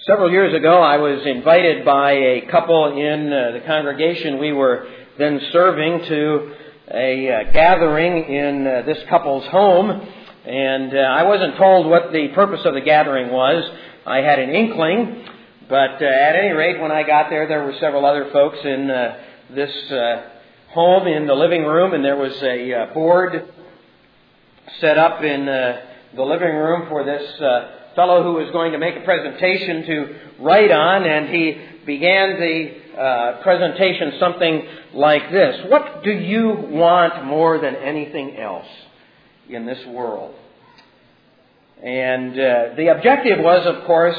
Several years ago, I was invited by a couple in the congregation we were then serving to a gathering in this couple's home, and I wasn't told what the purpose of the gathering was. I had an inkling, but at any rate, when I got there, there were several other folks in this home in the living room, and there was a board set up in the living room for this fellow who was going to make a presentation to write on, and he began the presentation something like this: what do you want more than anything else in this world? And the objective was, of course,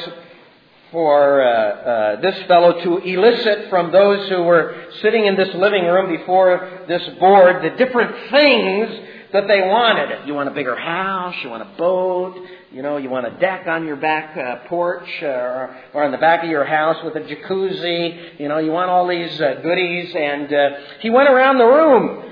for this fellow to elicit from those who were sitting in this living room before this board the different things that they wanted. You want a bigger house, you want a boat, you want a deck on your back porch or on the back of your house with a jacuzzi, you want all these goodies. And he went around the room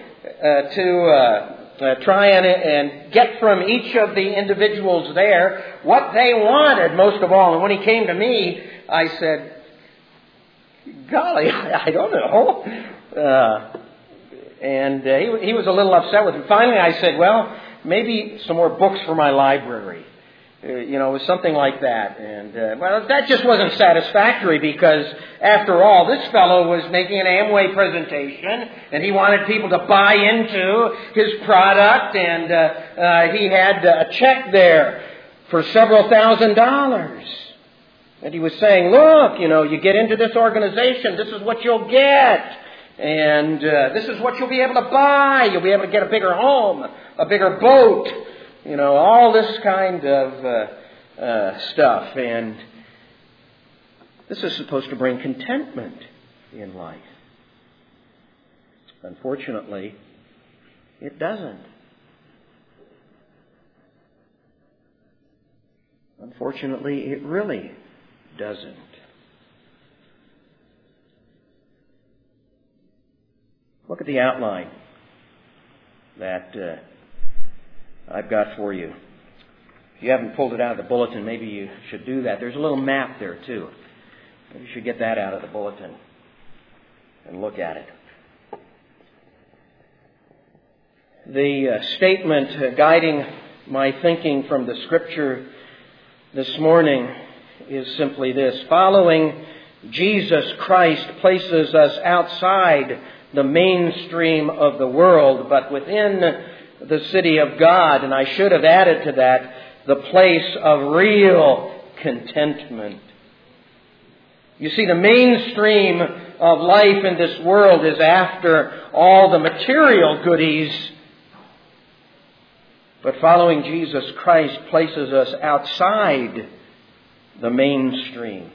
to try and get from each of the individuals there what they wanted most of all. And when he came to me, I said, golly, I don't know. And he was a little upset with me. Finally, I said, well, maybe some more books for my library. It was something like that. And, well, that just wasn't satisfactory because, after all, this fellow was making an Amway presentation and he wanted people to buy into his product, and he had a check there for several $1,000s. And he was saying, look, you get into this organization, this is what you'll get. And this is what you'll be able to buy. You'll be able to get a bigger home, a bigger boat, all this kind of stuff. And this is supposed to bring contentment in life. Unfortunately, it doesn't. Unfortunately, it really doesn't. Look at the outline that I've got for you. If you haven't pulled it out of the bulletin, maybe you should do that. There's a little map there, too. Maybe you should get that out of the bulletin and look at it. The statement guiding my thinking from the Scripture this morning is simply this: following Jesus Christ places us outside the mainstream of the world, but within the city of God. And I should have added to that, the place of real contentment. You see, the mainstream of life in this world is after all the material goodies. But following Jesus Christ places us outside the mainstream.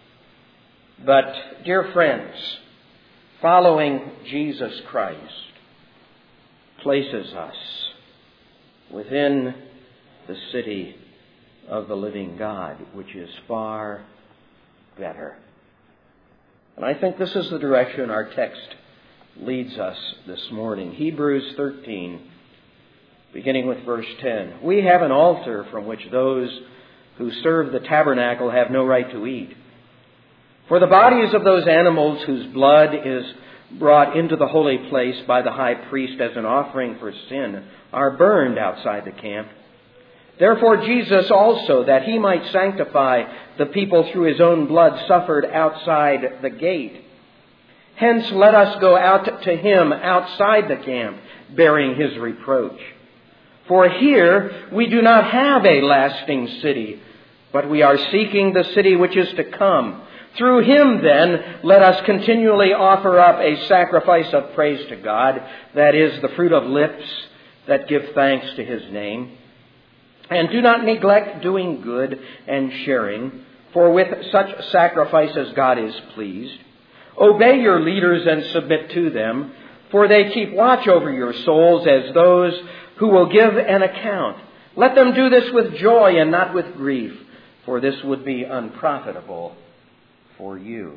But, dear friends, following Jesus Christ places us within the city of the living God, which is far better. And I think this is the direction our text leads us this morning. Hebrews 13, beginning with verse 10. We have an altar from which those who serve the tabernacle have no right to eat. For the bodies of those animals whose blood is brought into the holy place by the high priest as an offering for sin are burned outside the camp. Therefore Jesus also, that he might sanctify the people through his own blood, suffered outside the gate. Hence let us go out to him outside the camp, bearing his reproach. For here we do not have a lasting city, but we are seeking the city which is to come. Through him, then, let us continually offer up a sacrifice of praise to God, that is, the fruit of lips that give thanks to his name. And do not neglect doing good and sharing, for with such sacrifices God is pleased. Obey your leaders and submit to them, for they keep watch over your souls as those who will give an account. Let them do this with joy and not with grief, for this would be unprofitable for you.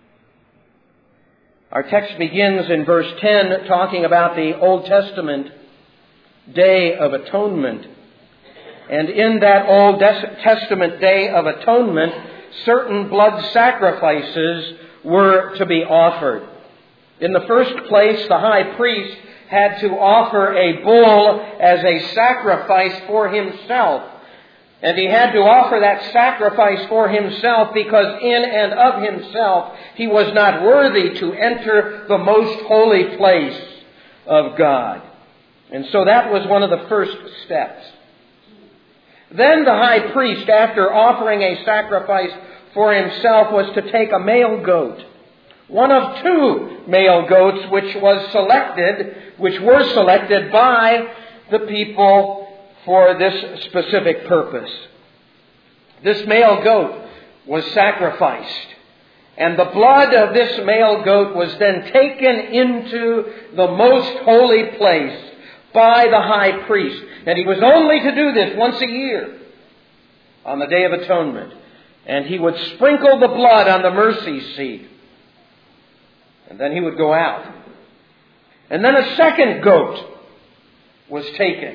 Our text begins in verse 10 talking about the Old Testament Day of Atonement. And in that Old Testament Day of Atonement, certain blood sacrifices were to be offered. In the first place, the high priest had to offer a bull as a sacrifice for himself. And he had to offer that sacrifice for himself because in and of himself he was not worthy to enter the most holy place of God. And so that was one of the first steps. Then the high priest, after offering a sacrifice for himself, was to take a male goat. One of two male goats which were selected by the people for this specific purpose. This male goat was sacrificed, and the blood of this male goat was then taken into the most holy place by the high priest. And he was only to do this once a year on the Day of Atonement. And he would sprinkle the blood on the mercy seat. And then he would go out. And then a second goat was taken.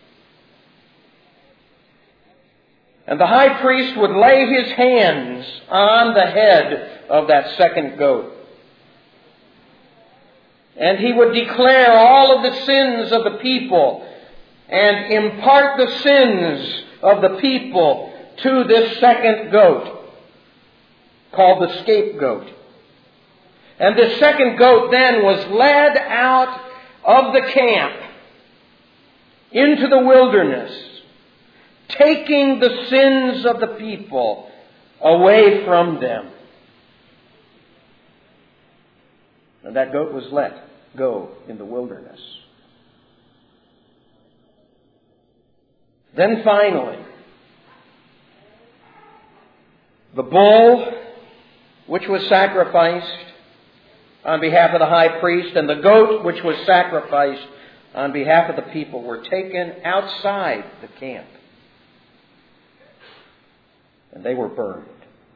And the high priest would lay his hands on the head of that second goat. And he would declare all of the sins of the people and impart the sins of the people to this second goat, called the scapegoat. And this second goat then was led out of the camp into the wilderness, taking the sins of the people away from them. And that goat was let go in the wilderness. Then finally, the bull, which was sacrificed on behalf of the high priest, and the goat, which was sacrificed on behalf of the people, were taken outside the camp. And they were burned.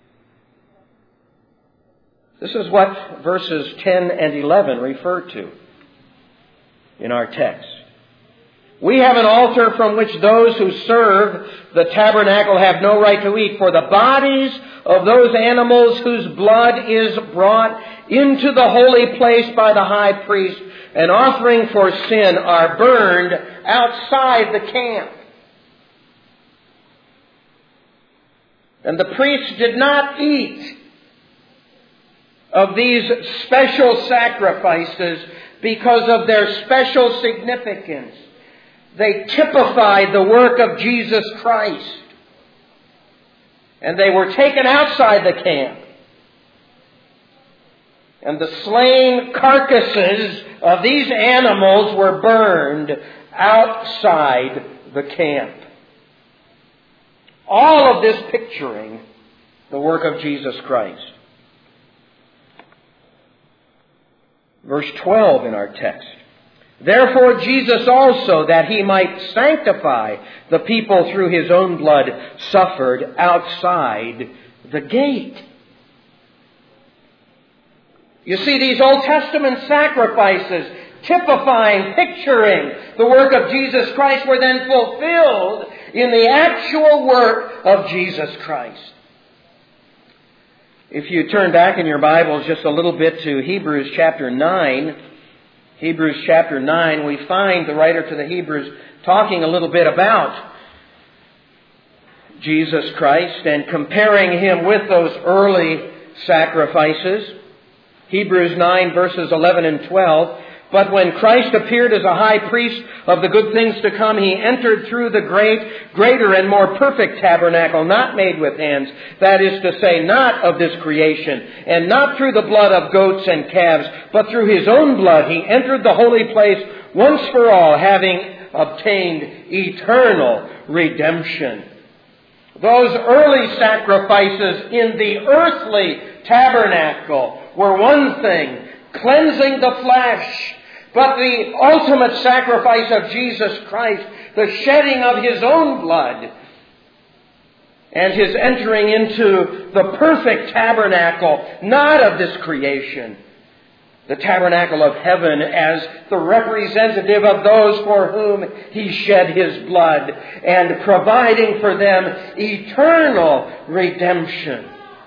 This is what verses 10 and 11 refer to in our text. We have an altar from which those who serve the tabernacle have no right to eat, for the bodies of those animals whose blood is brought into the holy place by the high priest, an offering for sin, are burned outside the camp. And the priests did not eat of these special sacrifices because of their special significance. They typified the work of Jesus Christ. And they were taken outside the camp. And the slain carcasses of these animals were burned outside the camp. All of this picturing the work of Jesus Christ. Verse 12 in our text. Therefore Jesus also, that he might sanctify the people through his own blood, suffered outside the gate. You see, these Old Testament sacrifices, typifying, picturing the work of Jesus Christ, were then fulfilled in the actual work of Jesus Christ. If you turn back in your Bibles just a little bit to Hebrews chapter 9, Hebrews chapter 9, we find the writer to the Hebrews talking a little bit about Jesus Christ and comparing him with those early sacrifices. Hebrews 9 verses 11 and 12. But when Christ appeared as a high priest of the good things to come, he entered through the greater and more perfect tabernacle, not made with hands, that is to say, not of this creation, and not through the blood of goats and calves, but through his own blood he entered the holy place once for all, having obtained eternal redemption. Those early sacrifices in the earthly tabernacle were one thing, cleansing the flesh. But the ultimate sacrifice of Jesus Christ, the shedding of his own blood, and his entering into the perfect tabernacle, not of this creation, the tabernacle of heaven, as the representative of those for whom he shed his blood, and providing for them eternal redemption.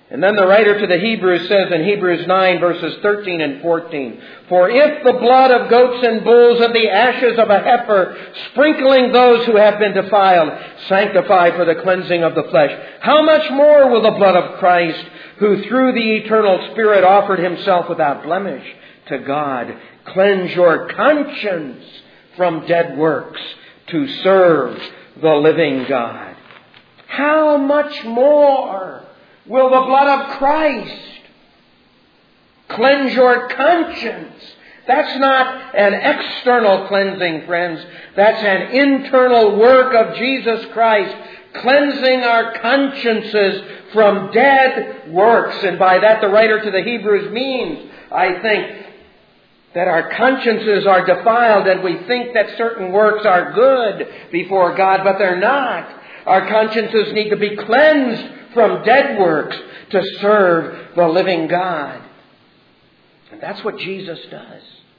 And then the writer to the Hebrews says in Hebrews 9 verses 13 and 14, "For if the blood of goats and bulls and the ashes of a heifer, sprinkling those who have been defiled, sanctify for the cleansing of the flesh, how much more will the blood of Christ, who through the eternal Spirit offered himself without blemish to God, cleanse your conscience from dead works to serve the living God." How much more will the blood of Christ cleanse your conscience? That's not an external cleansing, friends. That's an internal work of Jesus Christ, cleansing our consciences from dead works. And by that the writer to the Hebrews means, I think, that our consciences are defiled and we think that certain works are good before God, but they're not. Our consciences need to be cleansed from dead works to serve the living God. And that's what Jesus does.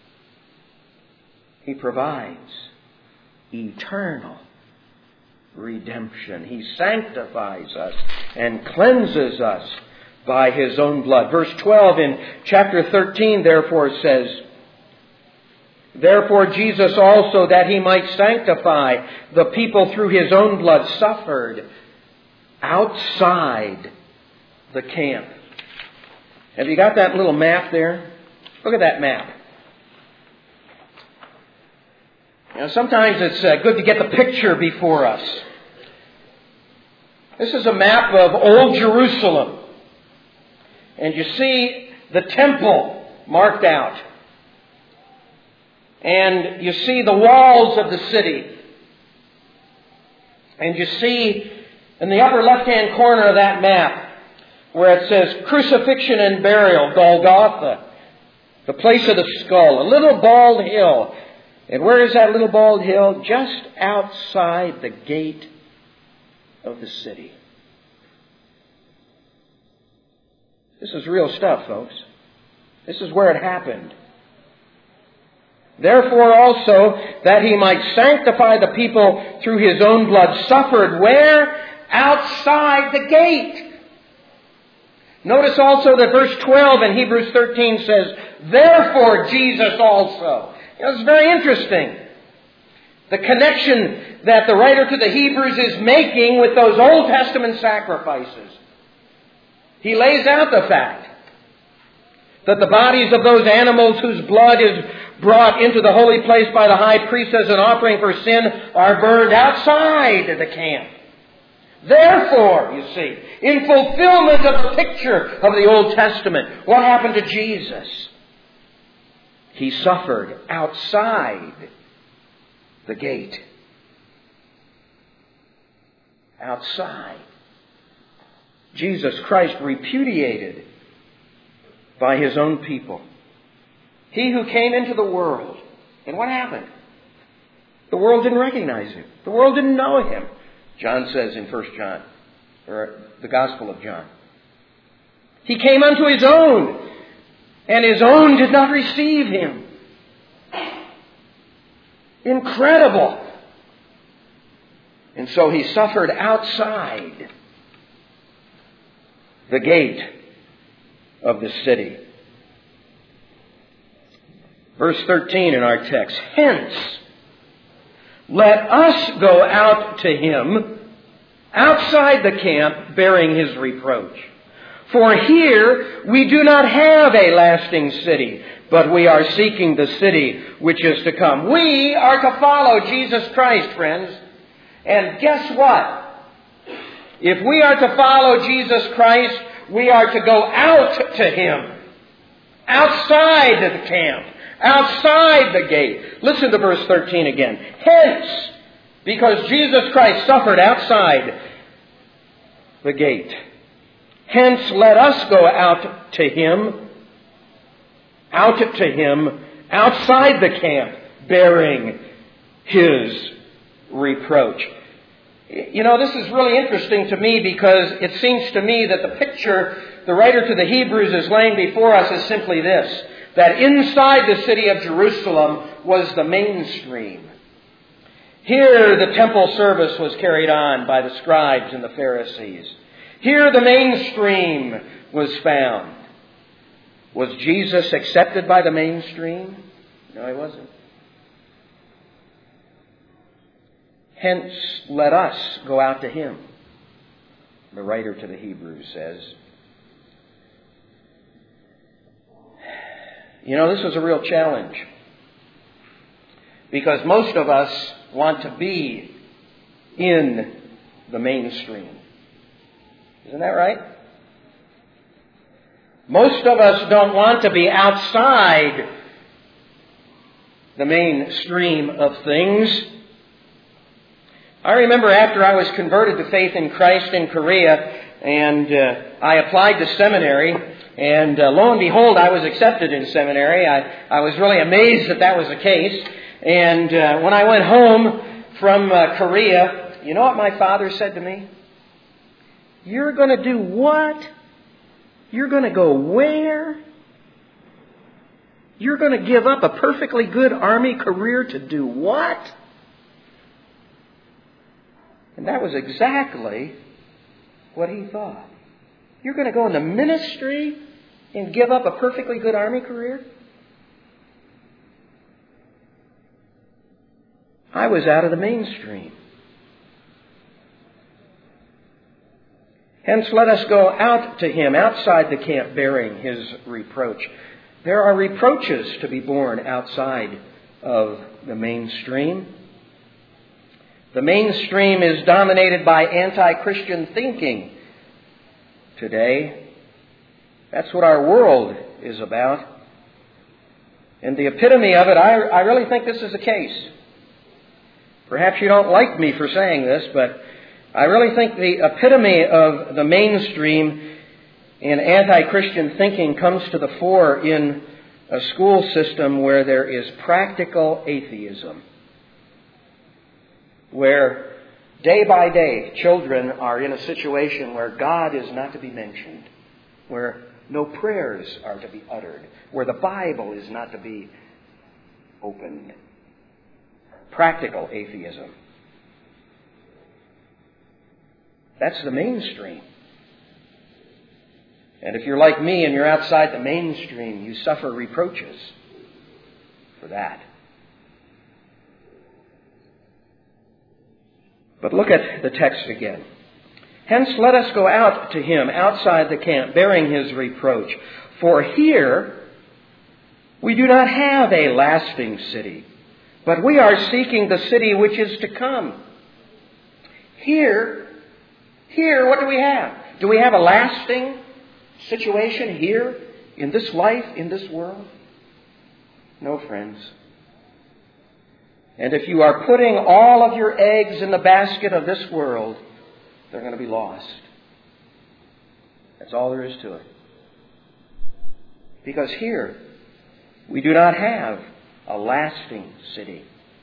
He provides eternal redemption. He sanctifies us and cleanses us by His own blood. Verse 12 in chapter 13 therefore says, "Therefore Jesus also, that He might sanctify the people through His own blood, suffered outside the camp." Have you got that little map there? Look at that map. You know, sometimes it's good to get the picture before us. This is a map of Old Jerusalem. And you see the temple marked out. And you see the walls of the city. And you see in the upper left-hand corner of that map where it says crucifixion and burial, Golgotha, the place of the skull, a little bald hill. And where is that little bald hill? Just outside the gate of the city. This is real stuff, folks. This is where it happened. "Therefore also, that He might sanctify the people through His own blood, suffered" where? Outside the gate. Notice also that verse 12 in Hebrews 13 says, "Therefore Jesus also." You know, it's very interesting. The connection that the writer to the Hebrews is making with those Old Testament sacrifices. He lays out the fact that the bodies of those animals whose blood is brought into the holy place by the high priest as an offering for sin are burned outside the camp. Therefore, you see, in fulfillment of the picture of the Old Testament, what happened to Jesus? He suffered outside the gate. Outside. Jesus Christ repudiated by His own people. He who came into the world. And what happened? The world didn't recognize Him. The world didn't know Him. John says in 1 John, or the Gospel of John. He came unto His own, and His own did not receive Him. Incredible. And so He suffered outside the gate of the city. Verse 13 in our text. "Hence, let us go out to Him outside the camp, bearing His reproach. For here we do not have a lasting city, but we are seeking the city which is to come." We are to follow Jesus Christ, friends. And guess what? If we are to follow Jesus Christ, we are to go out to Him. Outside of the camp. Outside the gate. Listen to verse 13 again. "Hence, because Jesus Christ suffered outside the gate. Hence, let us go out to Him, outside the camp, bearing His reproach." You know, this is really interesting to me because it seems to me that the picture the writer to the Hebrews is laying before us is simply this, that inside the city of Jerusalem was the mainstream. Here the temple service was carried on by the scribes and the Pharisees. Here the mainstream was found. Was Jesus accepted by the mainstream? No, he wasn't. Hence, let us go out to him, the writer to the Hebrews says. You know, this is a real challenge, because most of us want to be in the mainstream. Isn't that right? Most of us don't want to be outside the mainstream of things. I remember after I was converted to faith in Christ in Korea, and I applied to seminary, and lo and behold, I was accepted in seminary. I was really amazed that was the case. And when I went home from Korea, you know what my father said to me? You're going to do what? You're going to go where? You're going to give up a perfectly good Army career to do what? And that was exactly what he thought. You're going to go into ministry and give up a perfectly good Army career? I was out of the mainstream. Hence, let us go out to him, outside the camp, bearing his reproach. There are reproaches to be borne outside of the mainstream. The mainstream is dominated by anti-Christian thinking today. That's what our world is about. And the epitome of it, I really think this is the case. Perhaps you don't like me for saying this, but I really think the epitome of the mainstream in anti-Christian thinking comes to the fore in a school system where there is practical atheism, where day by day children are in a situation where God is not to be mentioned, where no prayers are to be uttered, where the Bible is not to be opened. Practical atheism. That's the mainstream. And if you're like me and you're outside the mainstream, you suffer reproaches for that. But look at the text again. Hence let us go out to him outside the camp, bearing his reproach. For here we do not have a lasting city, but we are seeking the city which is to come. Here, what do we have? Do we have a lasting situation here, in this life, in this world? No, friends. And if you are putting all of your eggs in the basket of this world, they're going to be lost. That's all there is to it. Because here, we do not have a lasting city.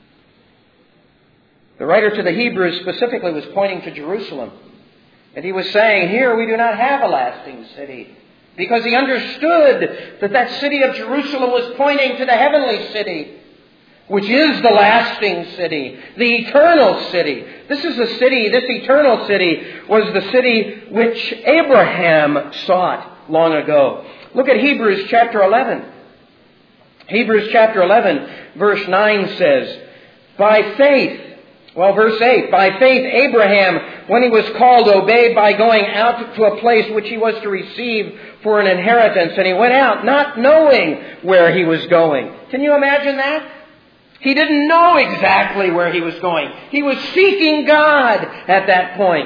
The writer to the Hebrews specifically was pointing to Jerusalem. And he was saying, here we do not have a lasting city. Because he understood that that city of Jerusalem was pointing to the heavenly city, which is the lasting city, the eternal city. This eternal city was the city which Abraham sought long ago. Look at Hebrews chapter 11. Hebrews chapter 11, verse 9 says, verse 8, by faith Abraham, when he was called, obeyed by going out to a place which he was to receive for an inheritance. And he went out not knowing where he was going. Can you imagine that? He didn't know exactly where he was going. He was seeking God at that point.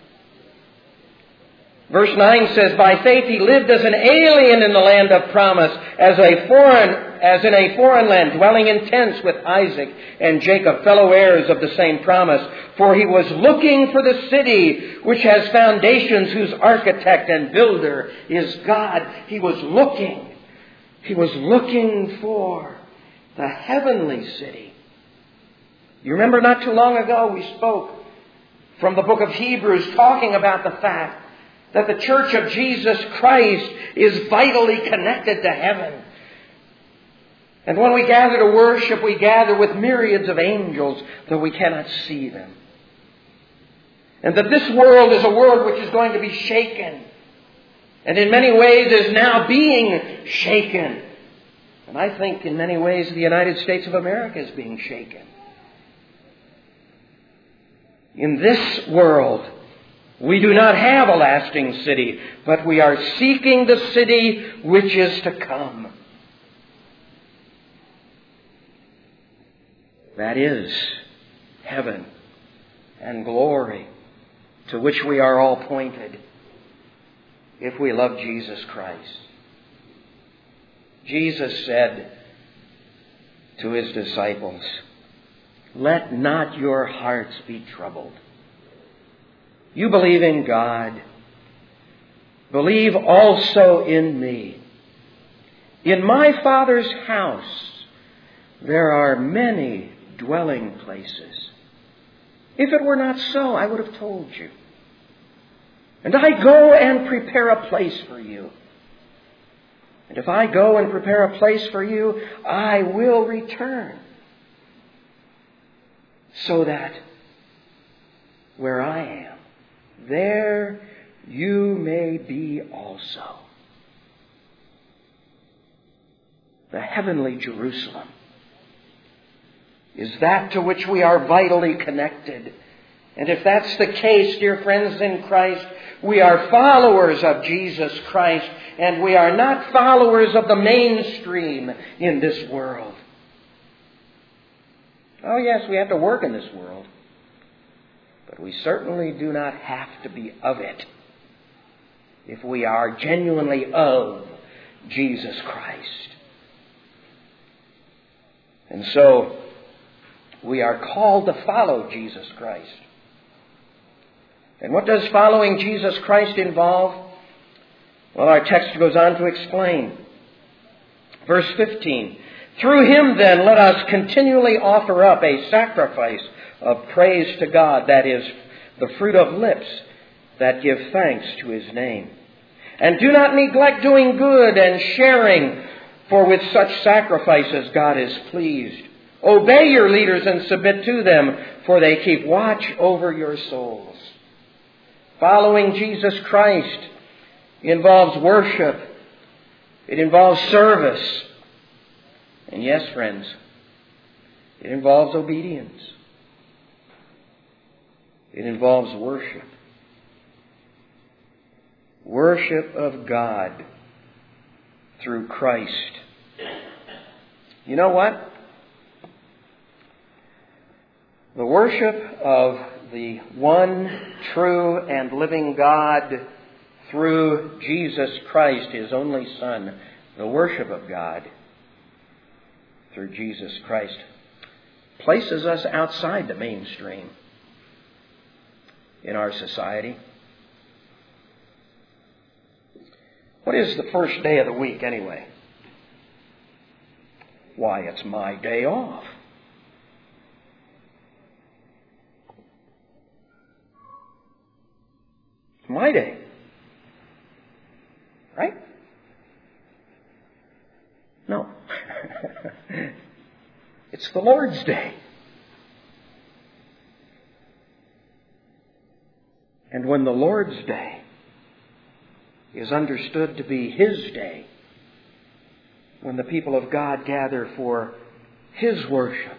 Verse 9 says, by faith he lived as an alien in the land of promise, as in a foreign land, dwelling in tents with Isaac and Jacob, fellow heirs of the same promise. For he was looking for the city which has foundations, whose architect and builder is God. He was looking for the heavenly city. You remember not too long ago we spoke from the book of Hebrews talking about the fact that the church of Jesus Christ is vitally connected to heaven. And when we gather to worship, we gather with myriads of angels, though we cannot see them. And that this world is a world which is going to be shaken. and in many ways is now being shaken. And I think in many ways the United States of America is being shaken. In this world, we do not have a lasting city, but we are seeking the city which is to come. That is heaven and glory, to which we are all pointed if we love Jesus Christ. Jesus said to His disciples, "Let not your hearts be troubled. You believe in God. Believe also in me. In my Father's house there are many dwelling places. If it were not so, I would have told you. And I go and prepare a place for you. And if I go and prepare a place for you, I will return, so that where I am, there you may be also." The heavenly Jerusalem is that to which we are vitally connected. And if that's the case, dear friends in Christ, we are followers of Jesus Christ, and we are not followers of the mainstream in this world. Oh yes, we have to work in this world, but we certainly do not have to be of it if we are genuinely of Jesus Christ. And so, we are called to follow Jesus Christ. And what does following Jesus Christ involve? Well, our text goes on to explain. Verse 15. "Through Him then let us continually offer up a sacrifice of praise to God, that is, the fruit of lips that give thanks to His name. And do not neglect doing good and sharing, for with such sacrifices God is pleased. Obey your leaders and submit to them, for they keep watch over your souls." Following Jesus Christ involves worship. It involves service. And yes, friends, it involves obedience. It involves worship. Worship of God through Christ. You know what? The worship of the one true and living God through Jesus Christ, His only Son, the worship of God through Jesus Christ, places us outside the mainstream in our society. What is the first day of the week anyway? Why, it's my day off. It's my day. Right? No. It's the Lord's day. And when the Lord's day is understood to be His day, when the people of God gather for His worship,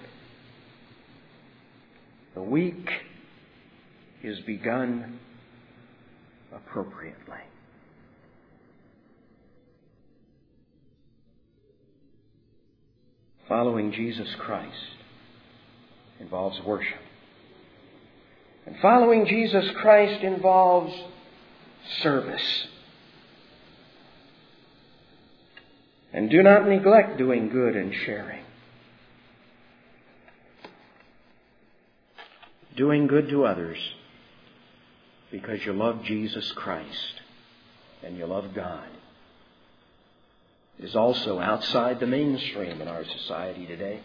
the week is begun appropriately. Following Jesus Christ involves worship. And following Jesus Christ involves service. And do not neglect doing good and sharing. Doing good to others because you love Jesus Christ and you love God is also outside the mainstream in our society today.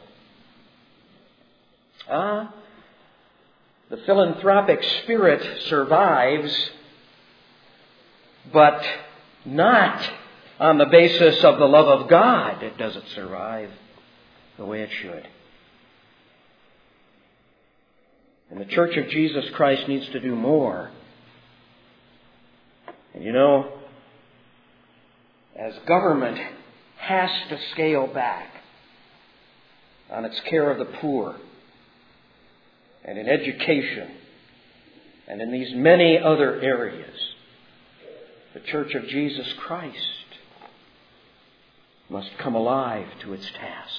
The philanthropic spirit survives, but not on the basis of the love of God. It doesn't survive the way it should. And the Church of Jesus Christ needs to do more. And you know, as government has to scale back on its care of the poor, and in education, and in these many other areas, the Church of Jesus Christ must come alive to its task.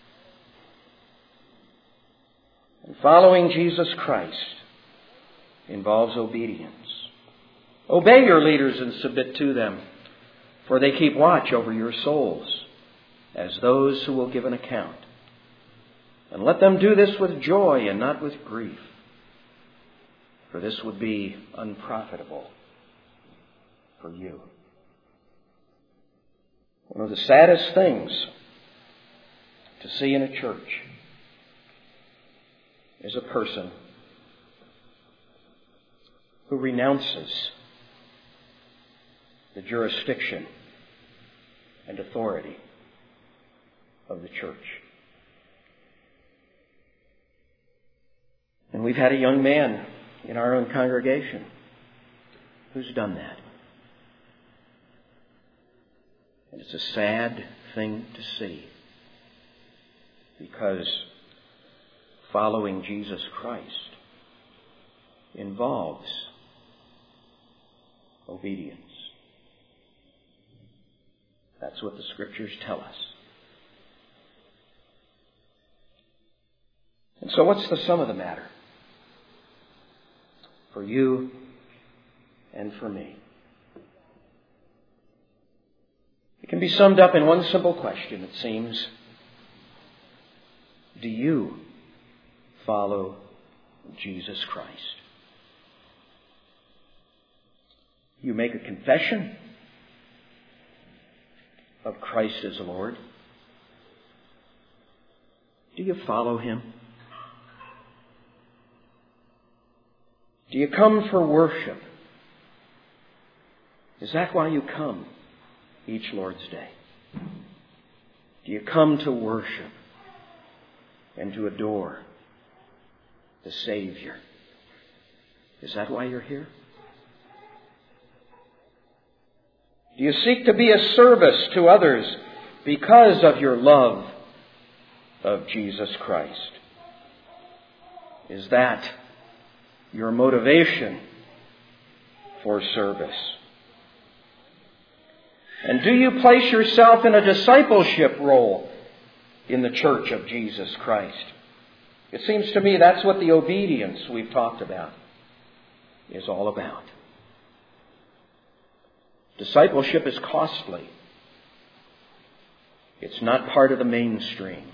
And following Jesus Christ involves obedience. Obey your leaders and submit to them, for they keep watch over your souls as those who will give an account. And let them do this with joy and not with grief, for this would be unprofitable for you. One of the saddest things to see in a church is a person who renounces the jurisdiction and authority of the church. And we've had a young man in our own congregation who's done that. And it's a sad thing to see, because following Jesus Christ involves obedience. That's what the Scriptures tell us. And so what's the sum of the matter for you and for me? It can be summed up in one simple question, it seems. Do you follow Jesus Christ? You make a confession of Christ as Lord. Do you follow Him? Do you come for worship? Is that why you come each Lord's Day? Do you come to worship and to adore the Savior? Is that why you're here? Do you seek to be a service to others because of your love of Jesus Christ? Is that your motivation for service? And do you place yourself in a discipleship role in the Church of Jesus Christ? It seems to me that's what the obedience we've talked about is all about. Discipleship is costly. It's not part of the mainstream.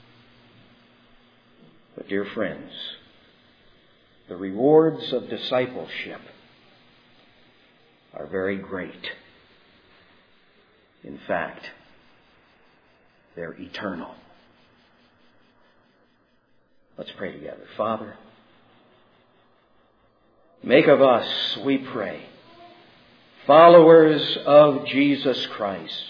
But dear friends, the rewards of discipleship are very great. In fact, they're eternal. Let's pray together. Father, make of us, we pray, followers of Jesus Christ,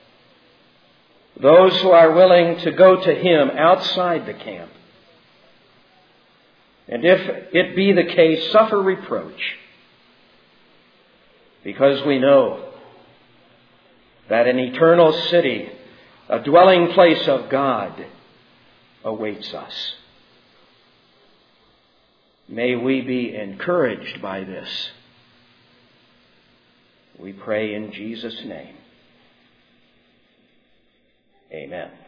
those who are willing to go to Him outside the camp, and if it be the case, suffer reproach, because we know that an eternal city, a dwelling place of God, awaits us. May we be encouraged by this. We pray in Jesus' name. Amen.